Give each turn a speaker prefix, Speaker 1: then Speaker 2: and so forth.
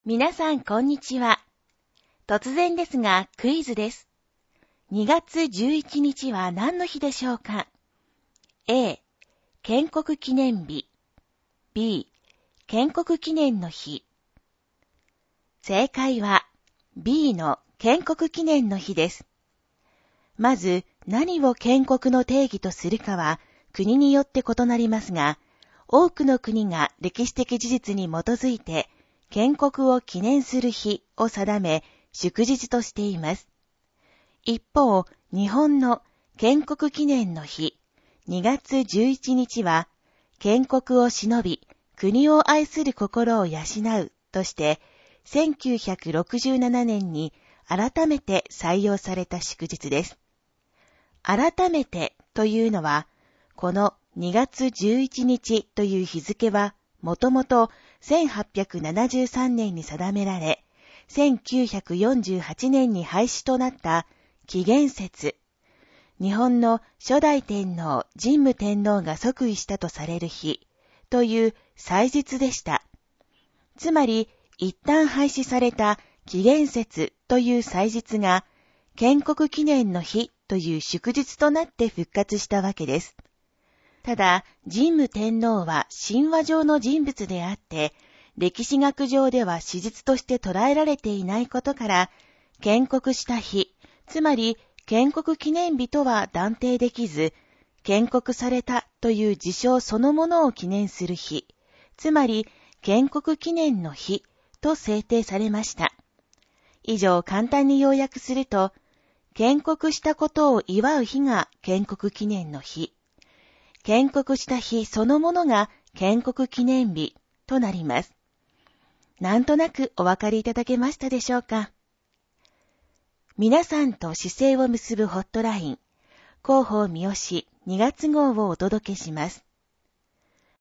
Speaker 1: 皆さん、こんにちは。突然ですが、クイズです。2月11日は何の日でしょうか？ A、建国記念日。B、建国記念の日。正解は B の建国記念の日です。まず、何を建国の定義とするかは国によって異なりますが、多くの国が歴史的事実に基づいて建国を記念する日を定め、祝日としています。一方、日本の建国記念の日、2月11日は、建国を偲び、国を愛する心を養うとして、1967年に改めて採用された祝日です。改めてというのは、この2月11日という日付は、もともと1873年に定められ、1948年に廃止となった紀元節、日本の初代天皇神武天皇が即位したとされる日という祭日でした。つまり、一旦廃止された紀元節という祭日が、建国記念の日という祝日となって復活したわけです。ただ、神武天皇は神話上の人物であって、歴史学上では史実として捉えられていないことから、建国した日、つまり建国記念日とは断定できず、建国されたという事象そのものを記念する日、つまり建国記念の日と制定されました。以上、簡単に要約すると、建国したことを祝う日が建国記念の日、建国した日そのものが建国記念日となります。なんとなくお分かりいただけましたでしょうか？皆さんと姿勢を結ぶホットライン、広報三好2月号をお届けします。